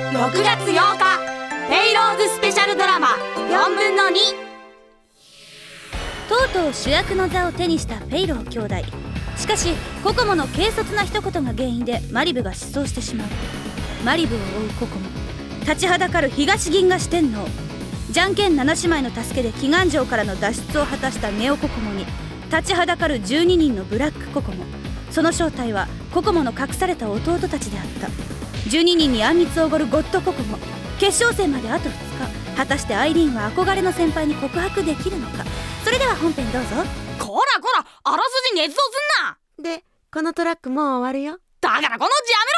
6月8日ペイローズスペシャルドラマ4分の2。 とうとう主役の座を手にしたペイロー兄弟。しかしココモの軽率な一言が原因でマリブが失踪してしまう。マリブを追うココモ、立ちはだかる東銀河四天王、じゃんけん7姉妹の助けで祈願城からの脱出を果たしたネオココモに立ちはだかる12人のブラックココモ。その正体はココモの隠された弟たちであった。12人にあんみつをおごるゴッドココモ。決勝戦まであと2日。果たしてアイリーンは憧れの先輩に告白できるのか。それでは本編どうぞ。 こらこら、あらすじ捏造すんな。 で、このトラックもう終わるよ。 だからこのうちやめろ。